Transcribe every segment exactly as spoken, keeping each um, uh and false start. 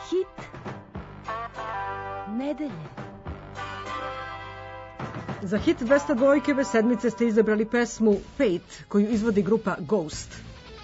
Hit nedelje. Za hit dvesta dvojke ove sedmice ste izabrali pesmu Fate, koju izvodi grupa Ghost.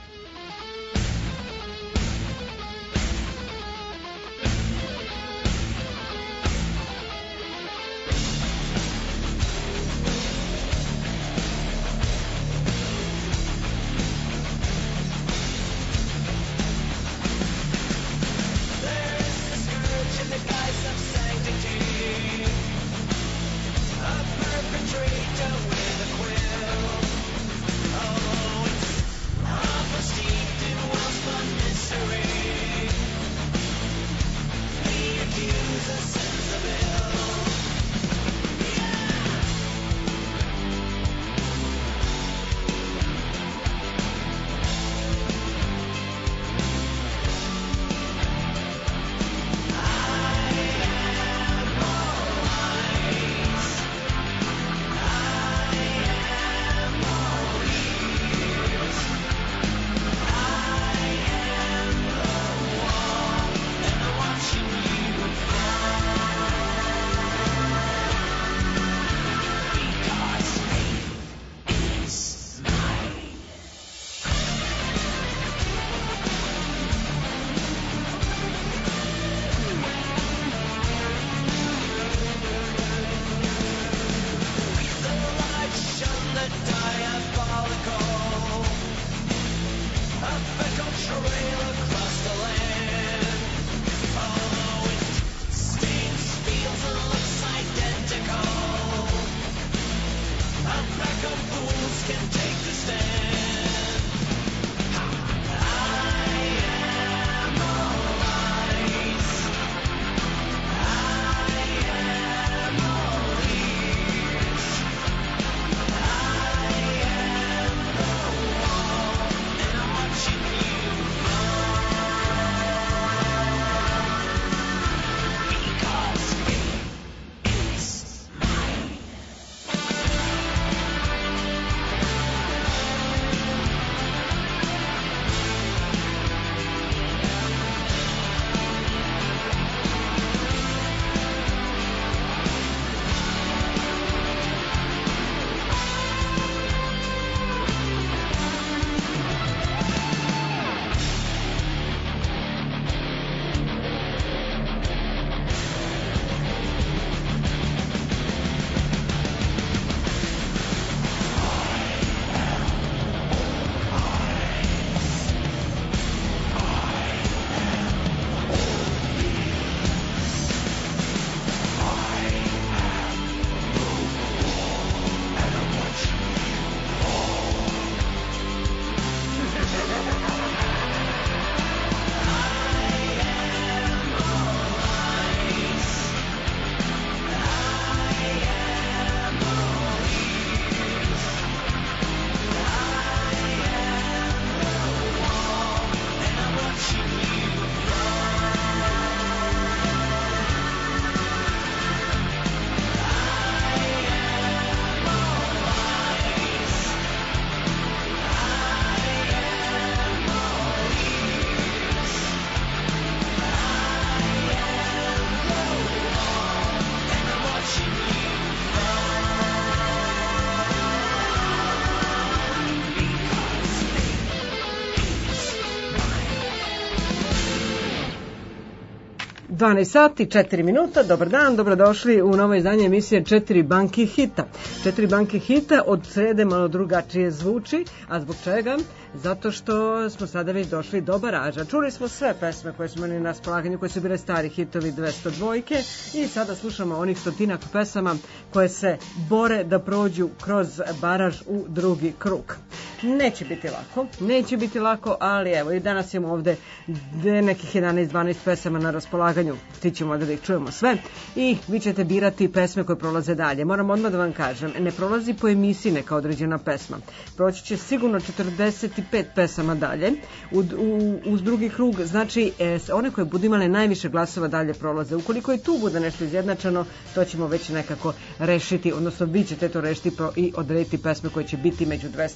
dvanaest sati, četiri minuta, dobar dan, dobrodošli u novo izdanje emisije četiri banki hita. četiri banki hita od srede malo drugačije zvuči, a zbog čega? Zato što smo sada već došli do baraža. Čuli smo sve pesme koje smo imali na raspolaganju, koje su bile stari hitovi dvesta dvojke i sada slušamo onih stotinak pesama koje se bore da prođu kroz baraž u drugi krug. Neće biti lako, neće biti lako, ali evo i danas imamo ovde nekih jedanaest dvanaest pesama na raspolaganju, ti ćemo da ih čujemo sve i vi ćete birati pesme koje prolaze dalje. Moram odmah da vam kažem, ne prolazi po emisiji neka određena pesma, proći će sigurno četrdeset pet pesama dalje u, u, uz drugi krug, znači e, one koje budu imale najviše glasova dalje prolaze. Ukoliko i tu bude nešto izjednačeno, to ćemo već nekako rešiti, odnosno vi ćete to rešiti pro, i odrediti pesme koje će biti među dvesta dve omiljene.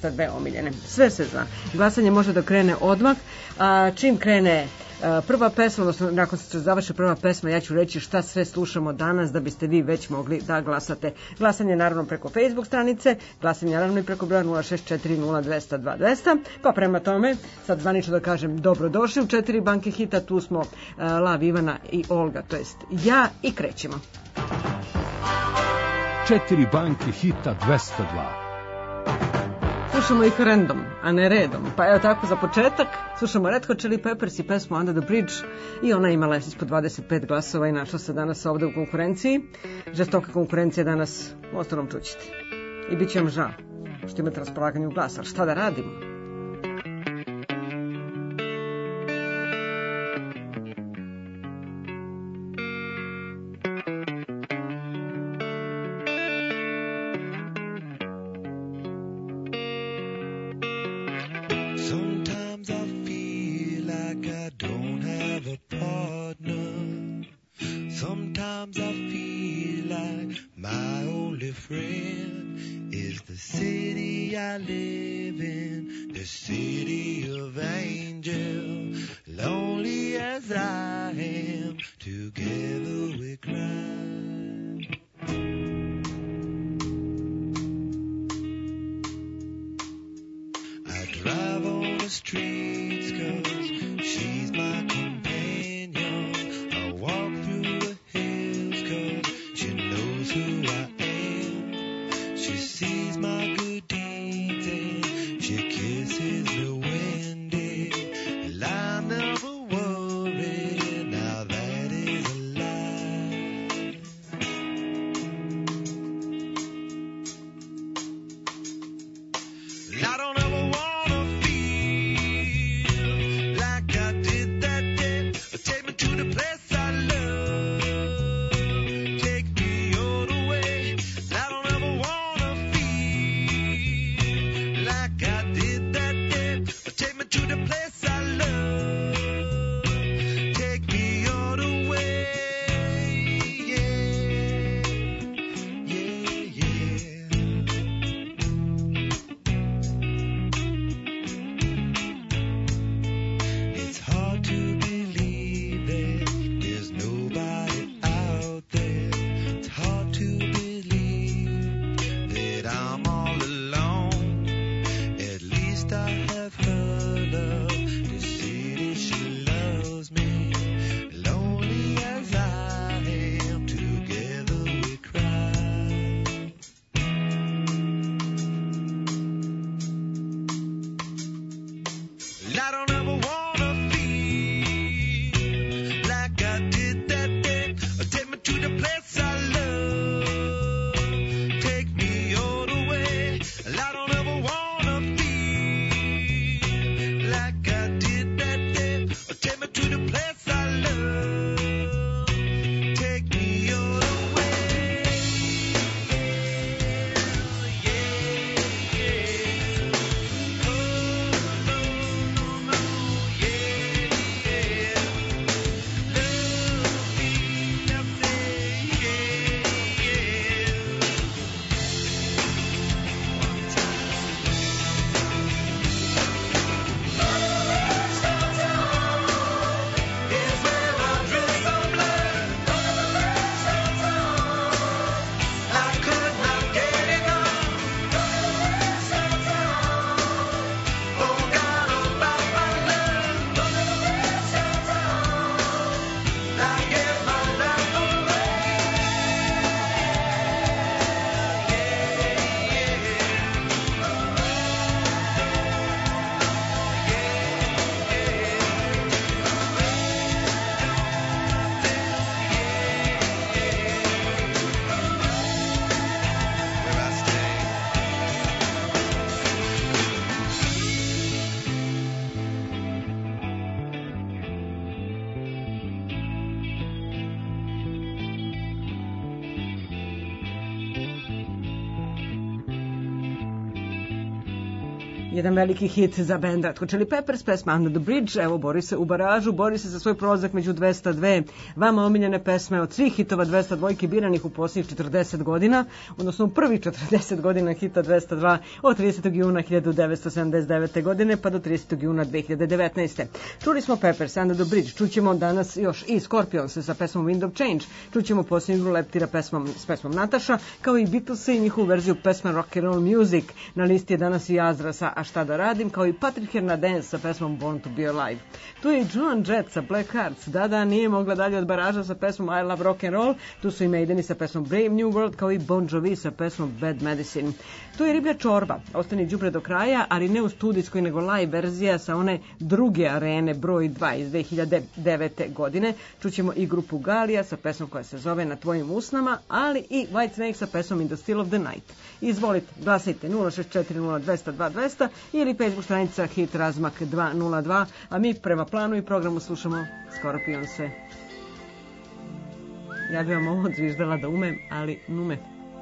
omiljene. Sve se zna. Glasanje može da krene odmah, a čim krene prva pesma, odnosno nakon što se završi prva pesma, ja ću reći šta sve slušamo danas da biste vi već mogli da glasate. Glasanje naravno preko Facebook stranice, glasanje naravno i preko broja nula šest četiri nula dva zero dva dva zero zero, pa prema tome, sad zvanično da kažem dobrodošli u četiri banke hita, tu smo uh, Lav, Ivana i Olga, to jest ja, i krećemo. Četiri banke hita dvesta dva. Slušamo ih random, a ne redom. Pa evo tako za početak, slušamo Red Hot Chili Peppers i pesmu Under the Bridge i ona imala ispod dvadeset pet glasova i našla se danas ovde u konkurenciji. Žestoka konkurencija danas, ostalom čućete. I bit će vam žao što imate raspolaganje u glasa, ali šta da radimo? Jedan veliki hit za band Red Hot Chili Peppers, pesma Under the Bridge. Evo, bori se u baražu, bori se za svoj prolazak među dvesta dve. Vama omiljene pesme od svih hitova dvesta dva biranih u posljednjih četrdeset godina, odnosno u prvih četrdeset godina hita dvesta dva od tridesetog juna hiljadu devetsto sedamdeset devete godine pa do tridesetog juna dve hiljade devetnaeste. Čuli smo Peppers, Under the Bridge, čućemo danas još i Scorpions sa pesmom Wind of Change, čućemo posljednju igru Leptira pesmom, s pesmom Nataša, kao i Beatles i njihovu verziju pesma Rock and Roll Music. Na listi je danas i Azra sa A šta da radim, kao i Patrick Hernandez sa pesmom Born to be Alive. Tu je i Joan Jett sa Black Hearts, da da nije mogla dalje od baraža sa pesmom I Love Rock and Roll, tu su i Maideni sa pesmom Brave New World, kao i Bon Jovi sa pesmom Bad Medicine. Tu je Riblja čorba, ostani đubre do kraja, ali ne u studijskoj nego live verzija sa one druge arene broj dva iz dve hiljade devete godine. Čućemo i grupu Galija sa pesmom koja se zove Na tvojim usnama, ali i White Snake sa pesmom In the Still of the Night. Izvolite, glasajte nula šest četiri nula dva zero dva dvesta ili Facebook stranica Hit Razmak dva nula dva, a mi prema planu i programu slušamo Scorpionse. Ja bih vam ovo odzviždala da umem, ali nume.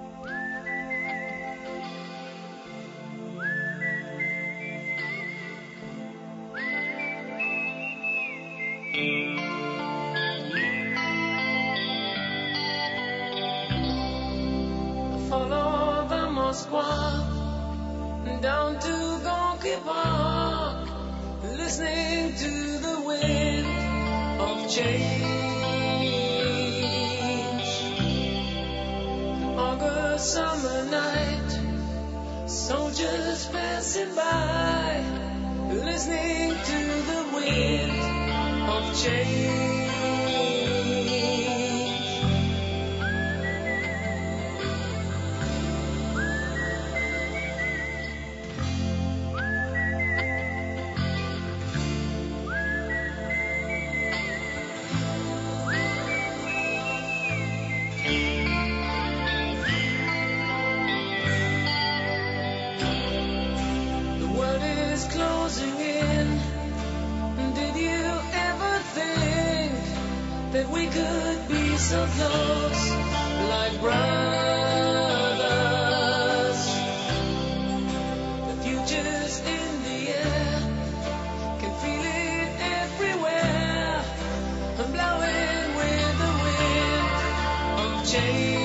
Follow the Moskva down to Gonky Park, listening to the wind of change. August summer night, soldiers passing by, listening to the wind of change. Closing in. Did you ever think that we could be so close, like brothers? The future's in the air, can feel it everywhere. I'm blowing with the wind of change.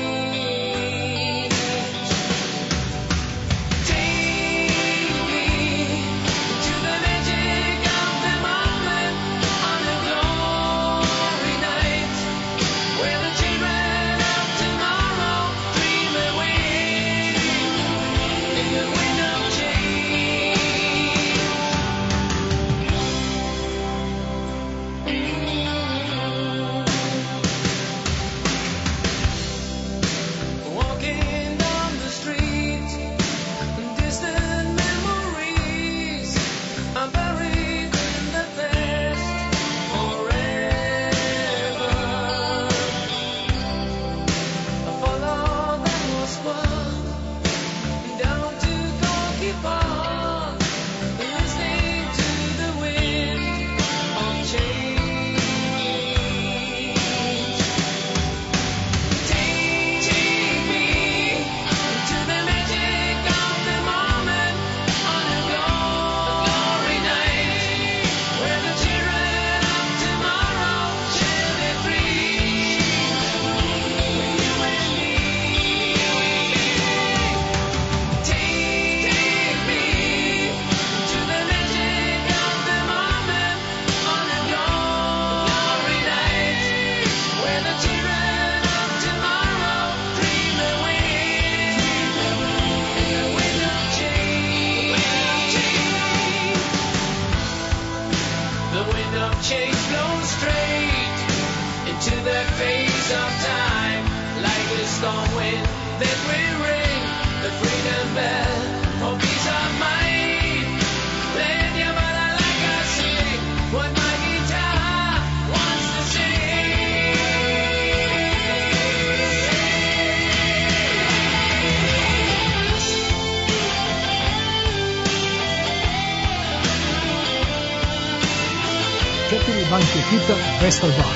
Četiri banke hita dvesta dva.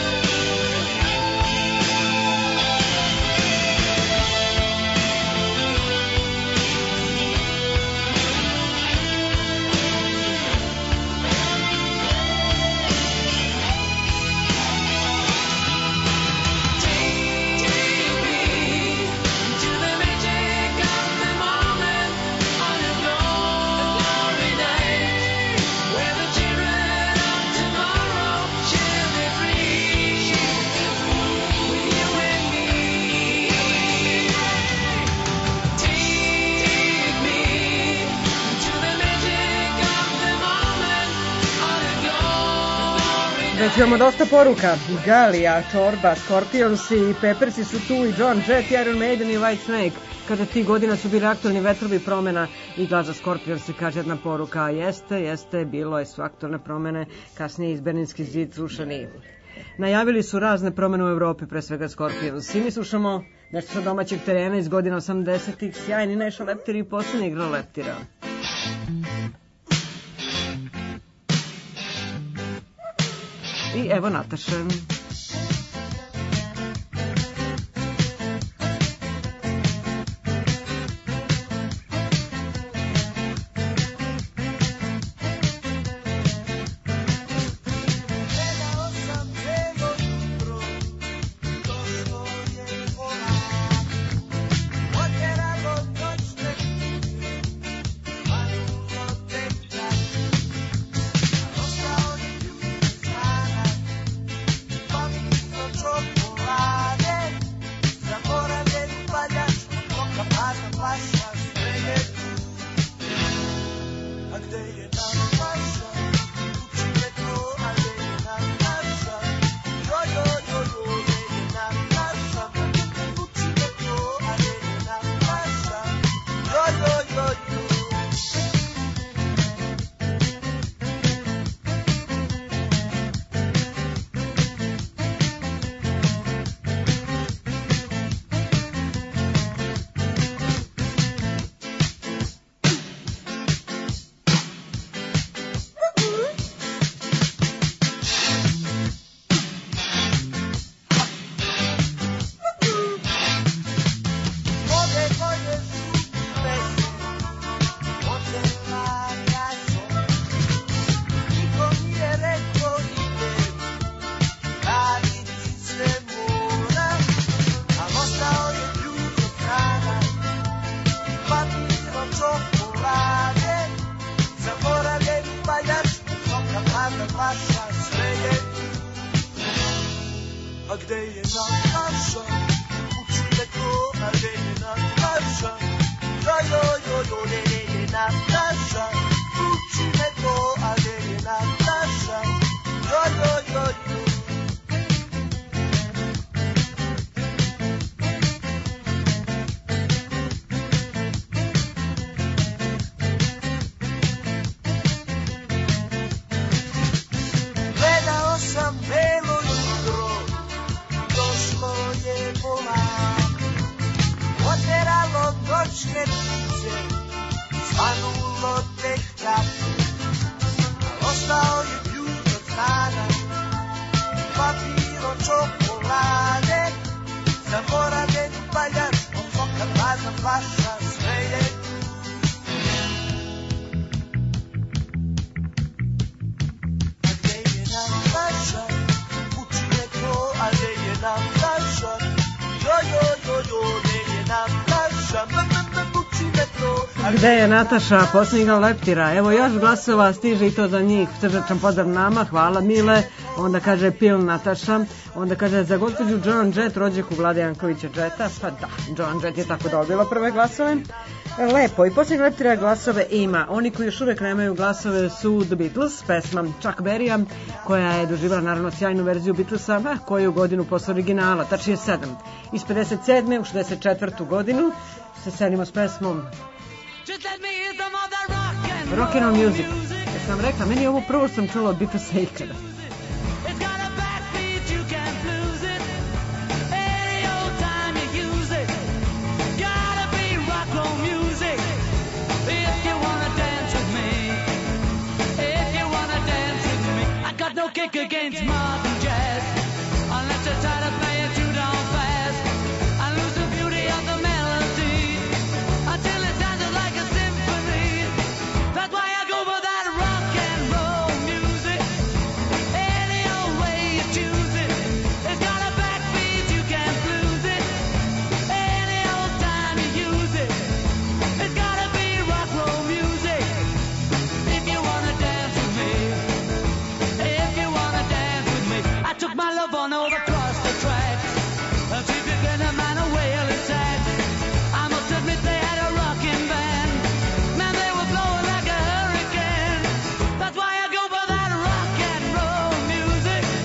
Već imamo dosta poruka. Galija, Čorba, Scorpions i Peppersi su tu i John Jett, Iron Maiden i White Snake. Kaže, ti godina su bili aktualni vetrovi promena i glas za Scorpions i kaže jedna poruka. Jeste, jeste, bilo je su aktualne promene, kasnije iz Berlinski zid srušeni. Najavili su razne promene u Evropi, pre svega Scorpions. I mi slušamo nešto sa domaćeg terena iz godina osamdesetih, sjajni Neša Leptir i posljednji igra Leptira. I evo Nataše. Gde je Nataša, posljednji igra Leptira? Evo još glasova stiže i to za njih. Srdačan pozdrav nama, hvala Mile. Onda kaže Pil Nataša. Onda kaže za gospođu John Jett, rođaku Vlade Jankovića Jetta. Pa da, John Jett je tako dobila prve glasove. Lepo, i posljednji Leptira glasove ima. Oni koji još uvek nemaju glasove su The Beatles, pesma Chuck Berrya, koja je doživjela naravno sjajnu verziju Beatlesa, a koju godinu posle originala, tačnije sedam. Iz pedeset sedme u šezdeset četvrtu godinu se selimo s pesmom Rock and Roll Music. Ja sam rekla, meni ovo prvo sam čula od Beatlesa ikada. No kick against modern jazz unless you try to play it too down fast and lose the beauty of the melody until it sounds like a symphony. That's why I go for that rock and roll music. Any old way you choose it, it's got a backbeat, you can't lose it. Any old time you use it, it's gotta be rock roll music. If you wanna dance with me, I took my love on over across the tracks. And she began a man a wailing sax. I must admit they had a rocking band. Man, they were blowing like a hurricane. That's why I go for that rock and roll music.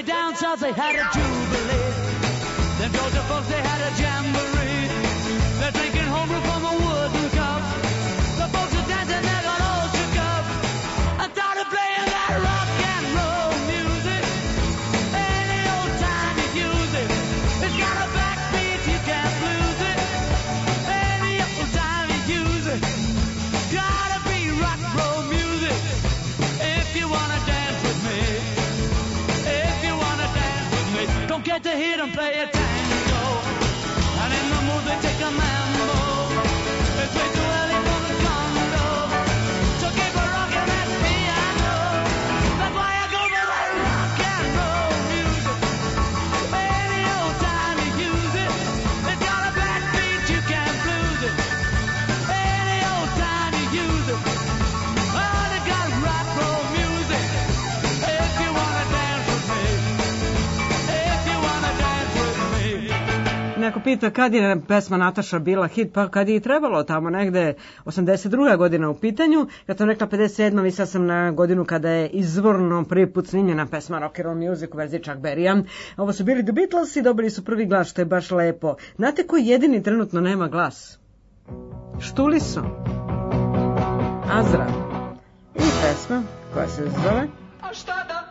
down south they had a jubilee. Them Georgia folks, they had a jamboree. They're drinking homebrew from a wooden cup. The folks are dancing, they got all shook up. I started playing that rock and roll music. Any old time you use it. It's got a backbeat, you can't lose it. Any old time you use it. Gotta be rock roll music. If you wanna dance with me. If you wanna dance with me. Don't get to hear them play a tango. And in the mood they take a mambo. It's way too early for the condo. So keep a rockin' that piano. That's why I go for that rock and roll music. Any old time you use it. It's got a backbeat, you can't lose it. Any old time you use it. Oh, they got rock roll music. If you wanna dance with me. If you wanna dance with me. Neko pita kad je pesma Nataša bila hit, pa kad je i trebalo, tamo negde osamdeset druga godina u pitanju. Ja to rekla pedeset sedma, mislila sam na godinu kada je izvorno prvi put snimljena pesma Rock and Roll Music u verziji Chuck Berrya. Ovo su bili The Beatles i dobili su prvi glas, što je baš lepo. Znate ko jedini trenutno nema glas? Štuli su. Azra. I pesma koja se zove A šta da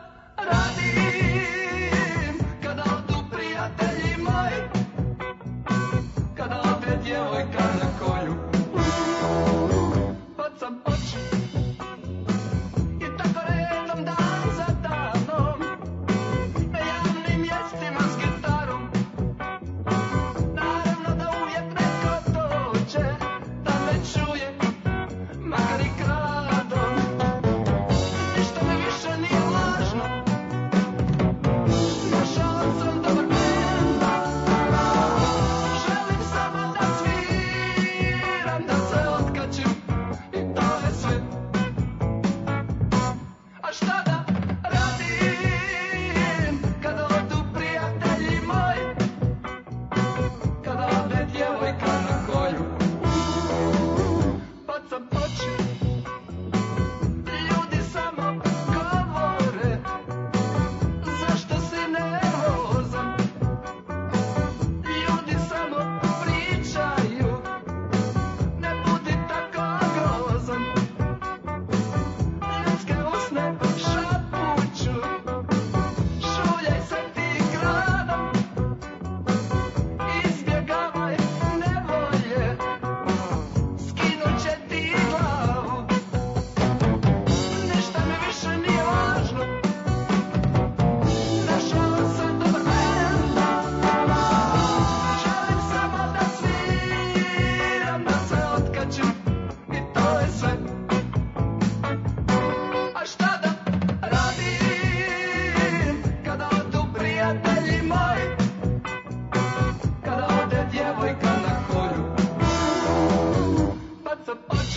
radim kada odu prijatelji moji, kada ode djevojka na koju bacam oči i tako redom dan za danom na javnim mjestima s gitarom. Naravno da uvijek neko dođe da me čuje, makar i kradom. Ništa mi više nije važno. Našao sam dobar bend. Želim samo da sviram, da se otkačim i to je sve. A šta da radim kada odu prijatelji moji, kada ode djevojka na koju bacam oči. Ljudi samo govore zašto si nervozan. Ljudi samo pričaju ne budi tako grozan. Ljudske usne šapuću, šuljaj se ti gradom. Izbjegavaj nevolje, skinut će ti glavu. Ništa mi više nije važno. Našao sam dobar bend. Želim samo da sviram, da se otkačim i to je sve. A šta da radim kada odu prijatelji moji, kada ode djevojka na koju bacam oči.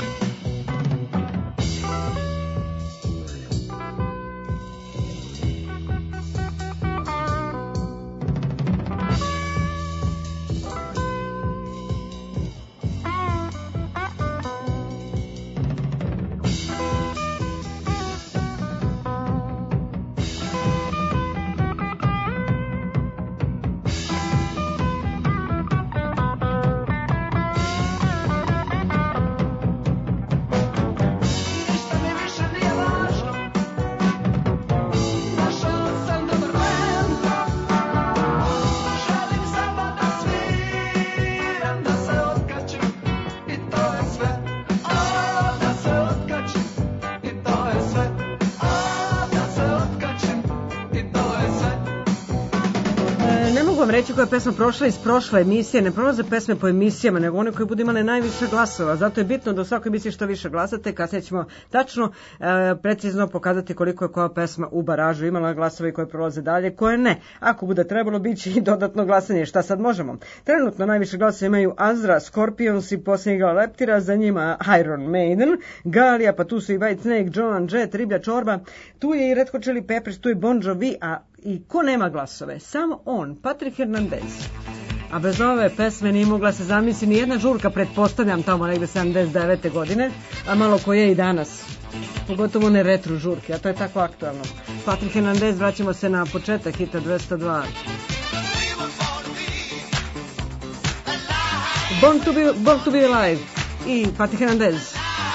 Ništa mi više nije važno. Našao sam dobar bend. Želim samo da sviram, da se otkačim i to je sve. O, da se otkačim i to je sve. O, da se otkačim i to je sve. E, ne mogu vam reći koja je pesma prošla iz prošle emisije, ne prolaze pesme po emisijama, nego one koje budu imale najviše glasova. Zato je bitno da u svakoj emisiji što više glasate, kasnije ćemo tačno, e, precizno pokazati koliko je koja pesma u baražu imala glasova i koje prolaze dalje, koje ne. Ako bude trebalo, bit će i dodatno glasanje. Šta sad možemo? Trenutno najviše glasova imaju Azra, Scorpions i posljednji igrala Leptira, za njima Iron Maiden, Galija, pa tu su i White Snake, Joan Jett, Riblja čorba, tu je i Red Hot Chili Peppers, tu je Bon Jovi, a i ko nema glasove? Samo on, Patrick Hernandez. A bez ove pesme nije mogla se zamisli ni jedna žurka, pretpostavljam tamo negde sedamdeset devete godine, a malo ko je i danas. Pogotovo ne retro žurke, a to je tako aktualno. Patrick Hernandez, vraćamo se na početak hita dvesta dva. Born to be, Born to be Alive i Patrick Hernandez.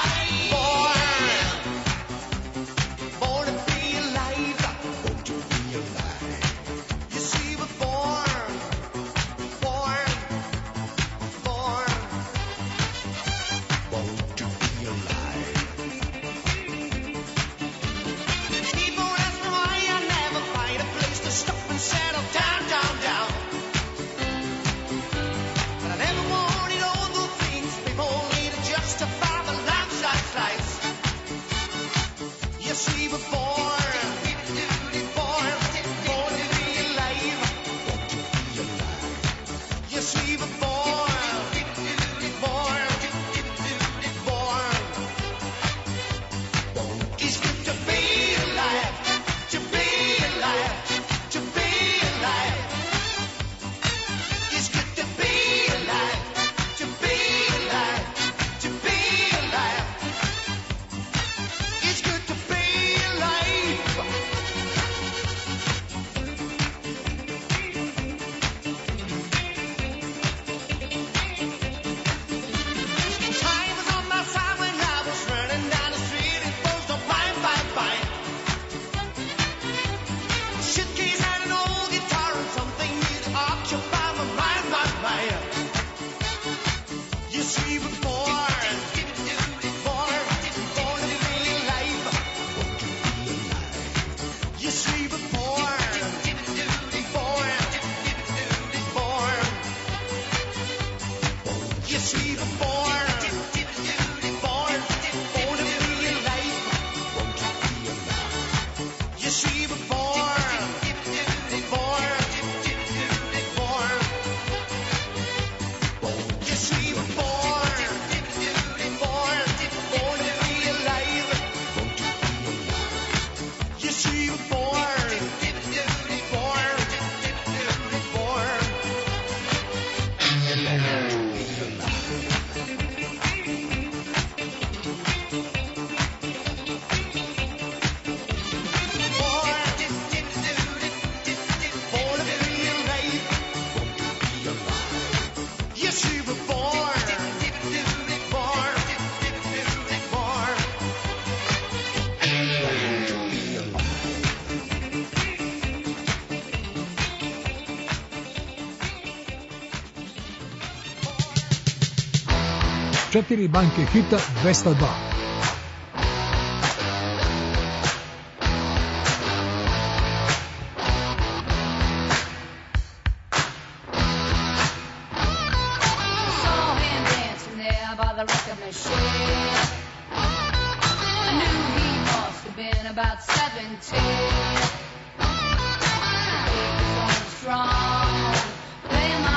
Četiri banke hita dvesta dva.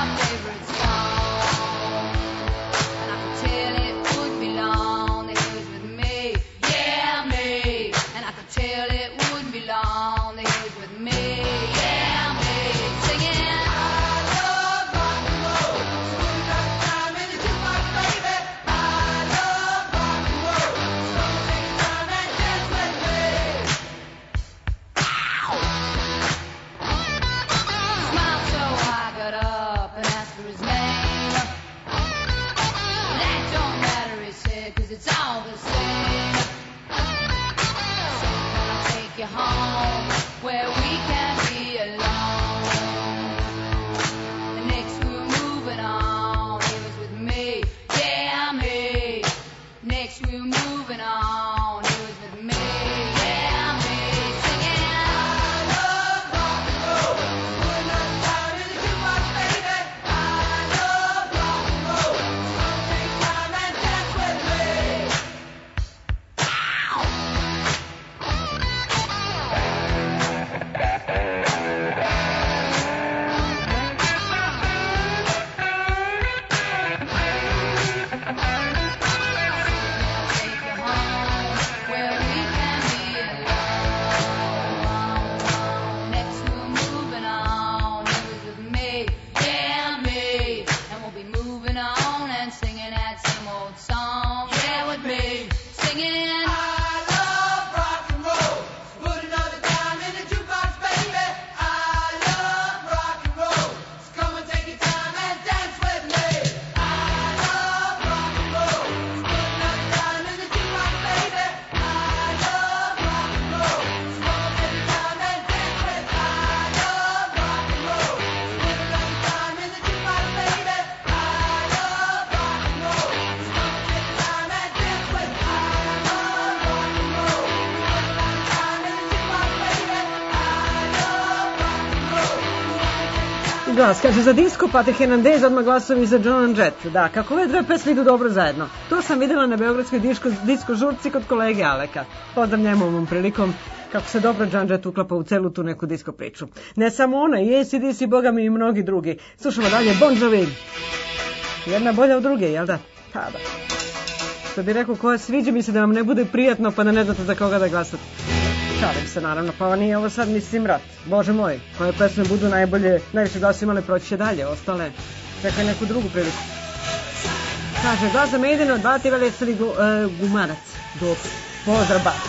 Tell it would be long, they would dobar glas. Kaže, za disco Pate Hernandez, odmah glasom i za John and Jet. Da, kako ove dve pesme idu dobro zajedno. To sam videla na beogradskoj disko, disko žurci kod kolege Aleka. Pozdrav njemu ovom prilikom, kako se dobro John Jett uklapa u celu tu neku disko priču. Ne samo ona, i A C D C, boga mi i mnogi drugi. Slušamo dalje Bon Jovi. Jedna bolja od druge, jel da? Pa da. Što bi rekao, koja sviđa mi se da vam ne bude prijatno pa da ne znate za koga da glasate. Šalim se naravno, pa nije ovo sad mislim rat. Bože moj, koje pesme budu najbolje, najviše glasa imale, proći će dalje, ostale čekaj neku drugu priliku. Kaže, glas za Maiden od Bati Veleseli gu, e, Gumarac. Dobro, pozdrav Bati.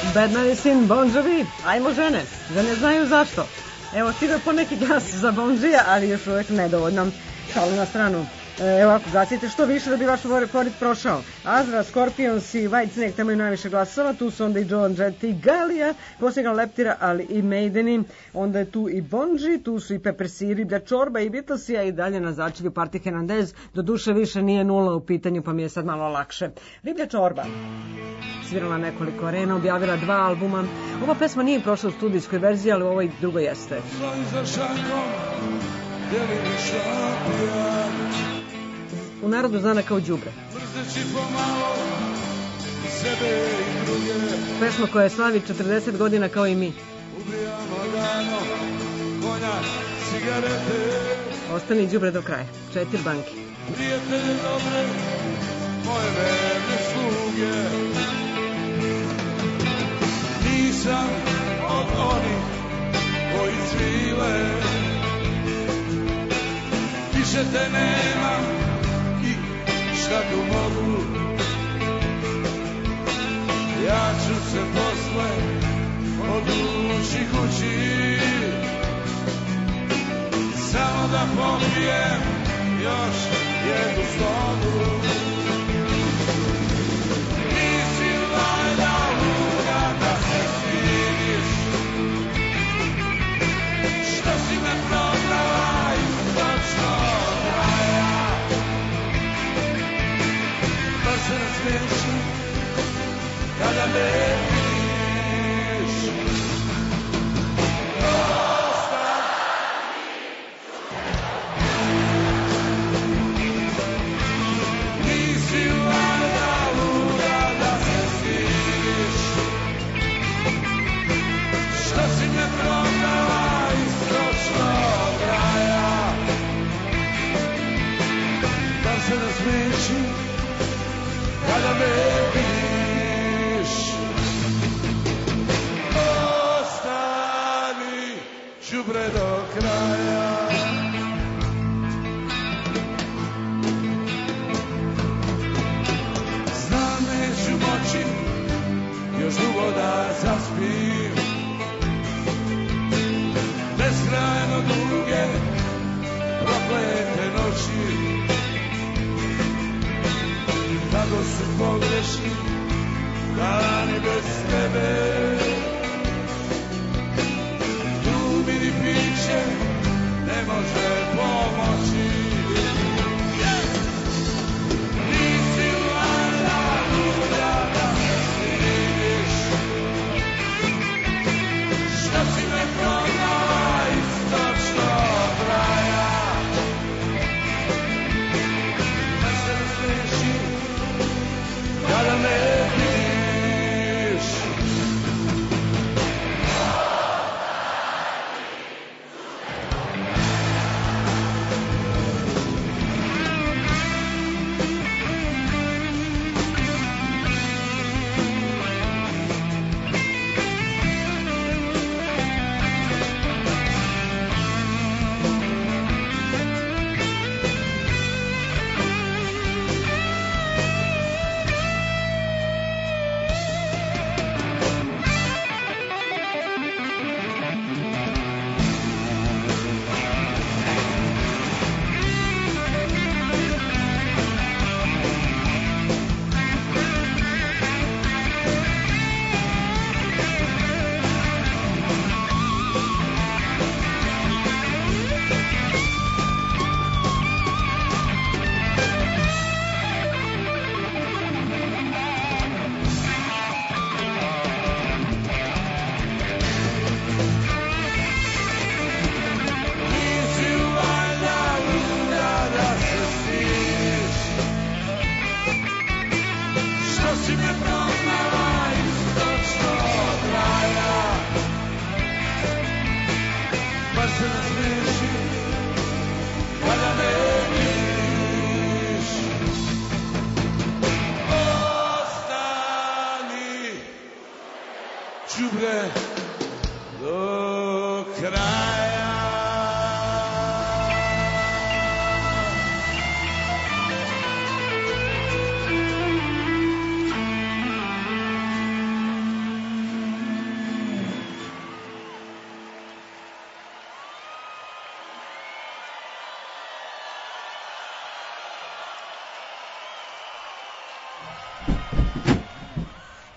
Bad Medicine, Bon Jovi. Ajmo žene, žene znaju zašto. Evo, stigao je po neki glas za Bon Jovija, ali još uvek nedovoljno. Šalu na stranu. Evo ako glasite što više da bi vaš favorit prošao. Azra, Scorpions i Whitesnake temaju najviše glasova, tu su onda i Joan Jett i Galija, posljednja Leptira, ali i Maideni, onda je tu i Bonji, tu su i Pepper C, Riblja čorba i Beatlesi, a i dalje na začelju Party Hernandez, do duše više nije nula u pitanju, pa mi je sad malo lakše. Riblja čorba svirala nekoliko arena, objavila dva albuma. Ova pesma nije prošla u studijskoj verziji, ali u ovoj drugoj jeste. U narodu znana kao đubre. Pesma koja slavi četrdeset godina kao i mi. Ostani đubre do kraja. Četiri banke. Prijatelje dobre, moje verne sluge. Nisam od onih koji cvile. Više te nemam i šta tu mogu. Ja ću se posle odluči kući. Samo da popijem još jednu slogu. Nisi valjda luda da se stidiš. Što si me probrala istočno kraja. Pa se nasmiješi kada me vidiš. Kada me vidiš, ostani đubre do kraja. Znam neću moći još dugo da zaspim. Beskrajno duge proklete noći. Kako su pogrešni dani bez tebe. Tu mi ni piće ne može pomoći. Nisi valjda luda da se stidiš. Što si me prodala istočno kraja.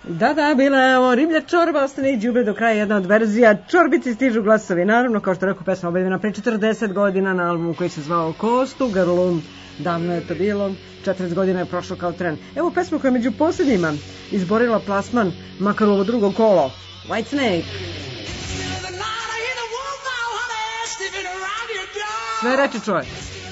Da, da, bila je ovo riblja čorba, ostane i đubre do kraja, jedna od verzija. Čorbici stižu glasovi, naravno, kao što rekao, pesma objavljena pre četrdeset godina na albumu koji se zvao Kostu, Grlum, davno je to bilo, četrdeset godina je prošlo kao tren. Evo pesmu koja je među posljednjima izborila plasman, makar u ovo drugo kolo, White Snake. Sve reči čovjek.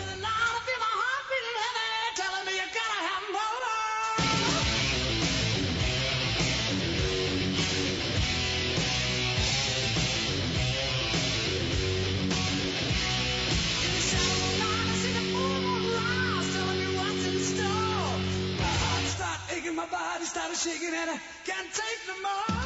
My body started shaking and I can't take no more.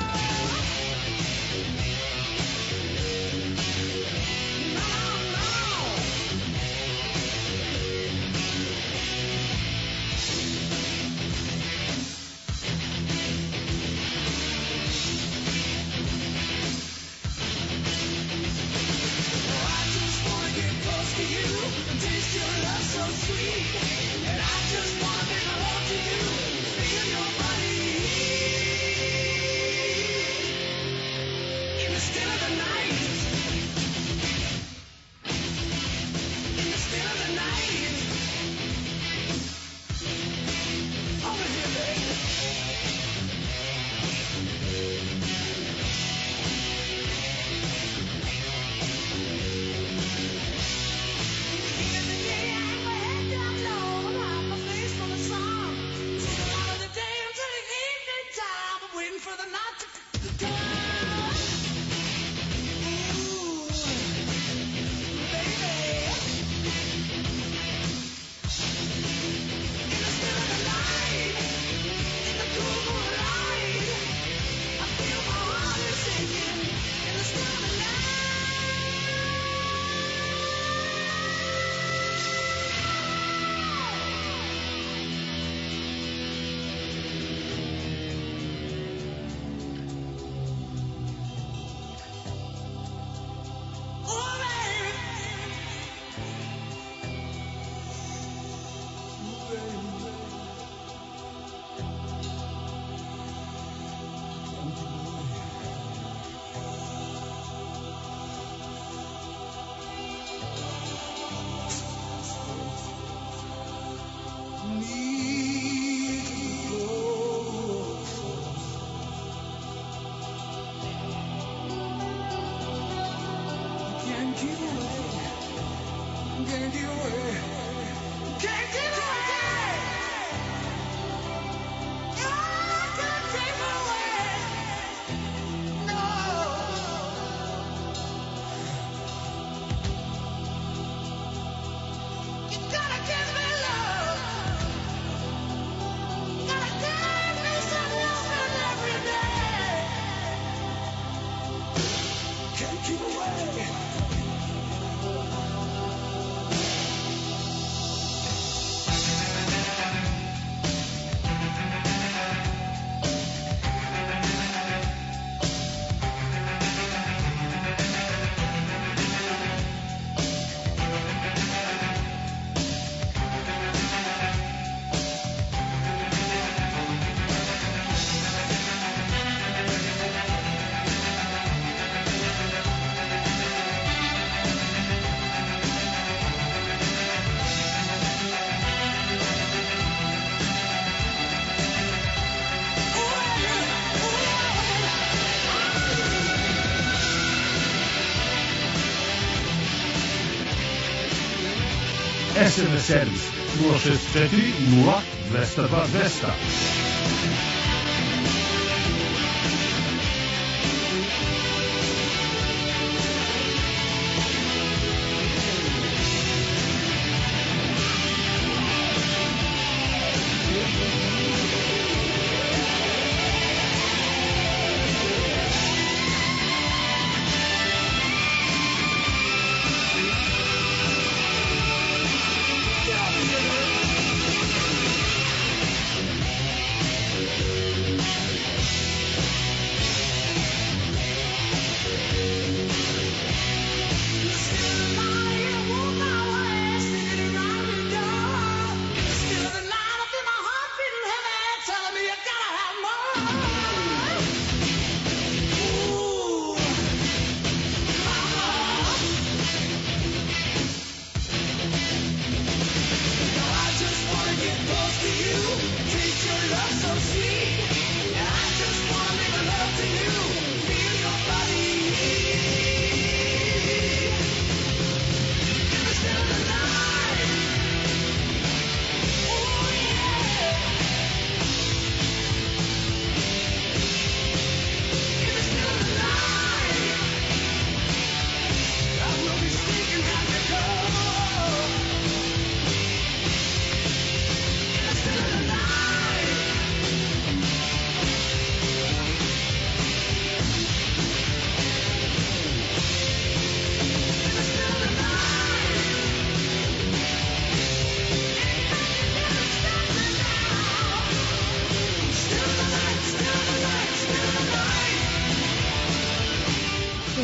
S M S servis nula šest četiri nula dvesta dva dvesta.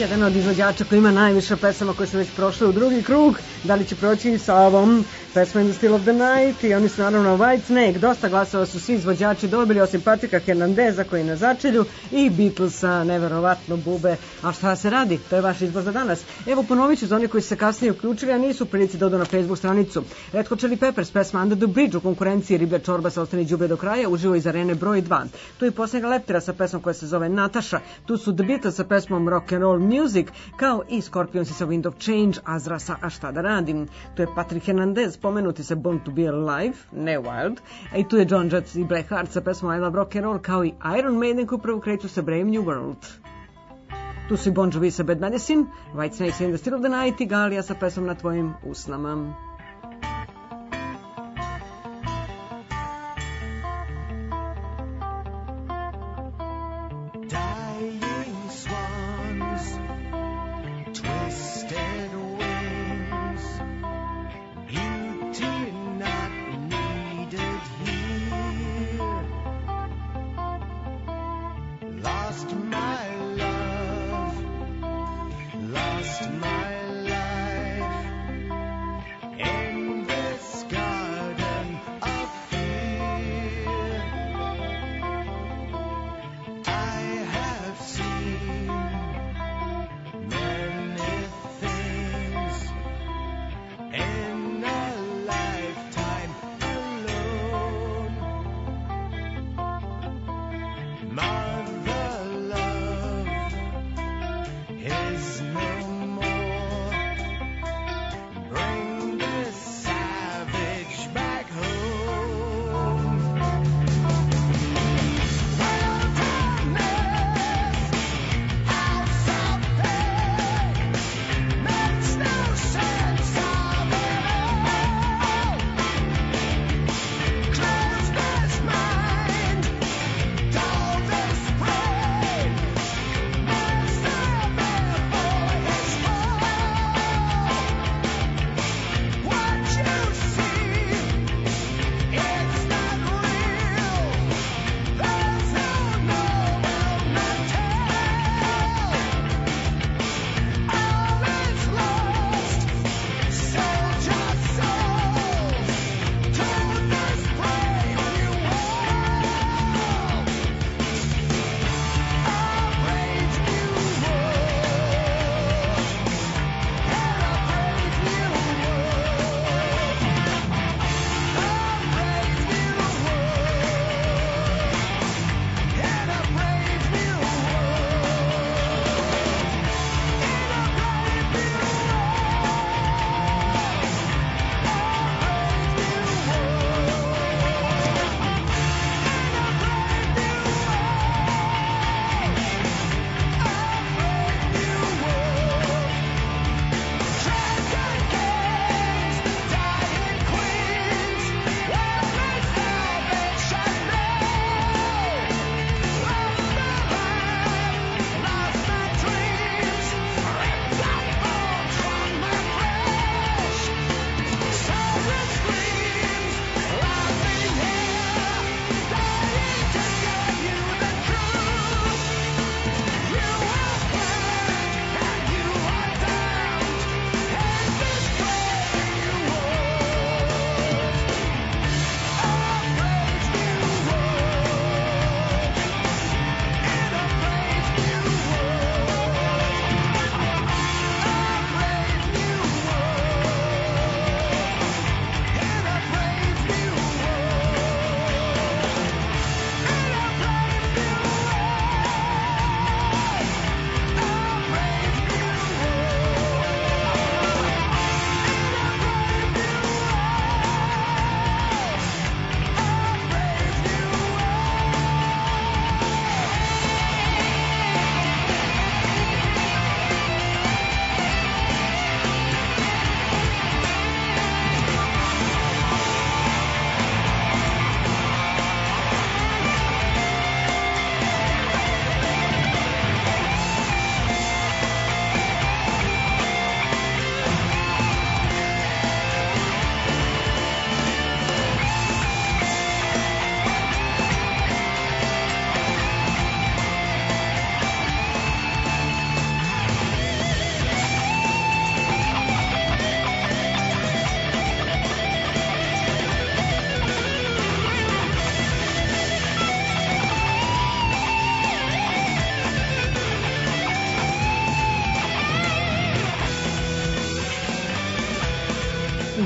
jedan od izvođača koji ima najviše pesama koje su već prošle u drugi krug. Da li će proći i sa ovom pesma In the Still of the Night? I oni su naravno White Snake. Dosta glasova su svi izvođači dobili, osim Patrika Hernandeza koji je na začelju i Beatlesa, neverovatno bube. A šta se radi? To je vaš izbor za danas. Evo, ponovit ću za one koji se kasnije uključili, a nisu u prilici da odu na Facebook stranicu. Red Hot Chili Peppers, pesma Under the Bridge u konkurenciji Riblja čorba sa Ostani đubre do kraja, uživo iz arene broj dva. Tu je posljednja Leptira sa pesmom koja se zove Nataša. Tu su The Beatles sa pesmom Rock and Roll Music, kao i Scorpions sa Wind of Change, Azra sa A šta da radim. Tu je Patrick Hernandez, pomenuti se Born to be Alive, ne Wild. A i tu je John Jett i Blackheart sa pesmom I Love Rock and Roll, kao i Iron Maiden koji prvo kreću sa Brave New World. Tu su i Bon Jovi sa Bad Medicine, White Snake sa In the Still of the Night i Galija sa pesmom Na tvojim usnama. My life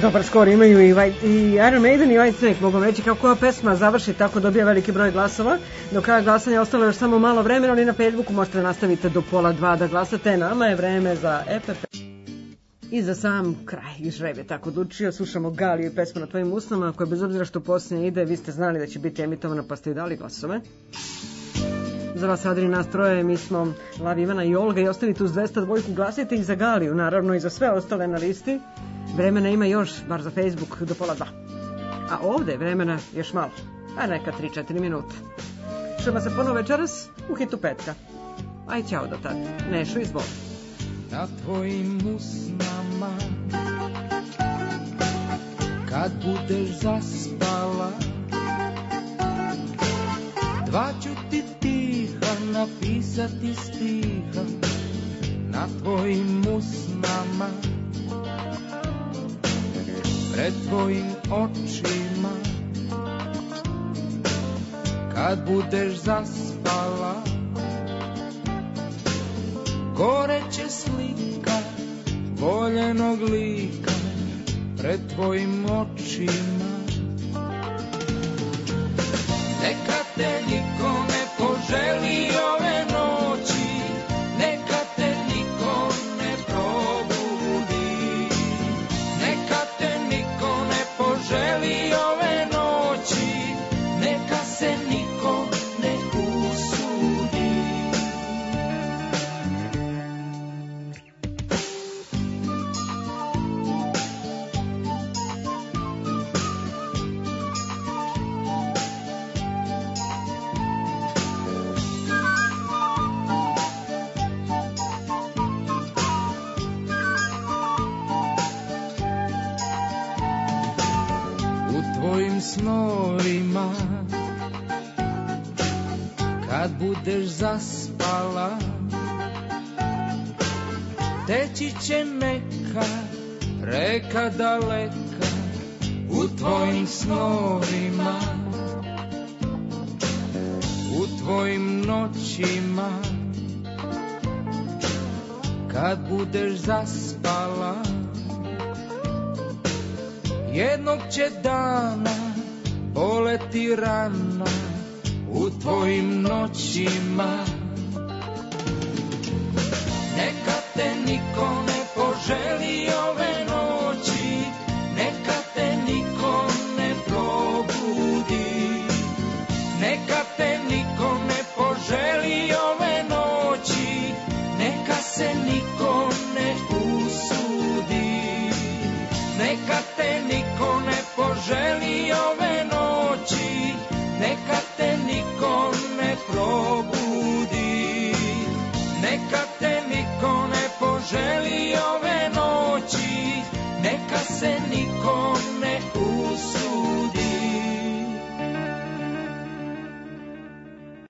dobar skor imaju i, White, i Iron Maiden i White Snake. Mogu reći kako ova pesma završi, tako dobija veliki broj glasova. Do kraja glasanja ostalo još samo malo vremena, ali na Facebooku možete nastaviti do pola dva da glasate. Nama je vreme za E P P. I za sam kraj, i žreb je tako odlučio, slušamo Galiju i pesmu Na tvojim usnama, koja bez obzira što posljednje ide, vi ste znali da će biti emitovana pa ste i dali glasove. Za vas Adri nas troje, mi smo Lav, Ivana i Olga i ostavite uz dvesta dva glasite i za Galiju, naravno i za sve ostale na listi. Vremena ima još, bar za Facebook, do pola dva. A ovde vremena još malo, a neka tri četiri minuta. Čujemo se ponovo večeras u hitu petka. Aj, ćao do tad. Nešo, izvoli. Na tvojim usnama kad budeš zaspala, dva ću ti tiha napisati stiha na tvojim usnama, pred tvojim očima kad budeš zaspala. Gore će slika voljenog lika pred tvojim očima. Neka te niko ne poželi ove noći, neka te niko ne probudi, neka te niko ne poželi ove noći, neka se niko ne usudi. Snovima kad budeš zaspala, teći će neka reka daleka u tvojim snovima, u tvojim noćima kad budeš zaspala. Jednog će dana boleti rana u tvojim noćima. Neka te niko ne poželi ove noći,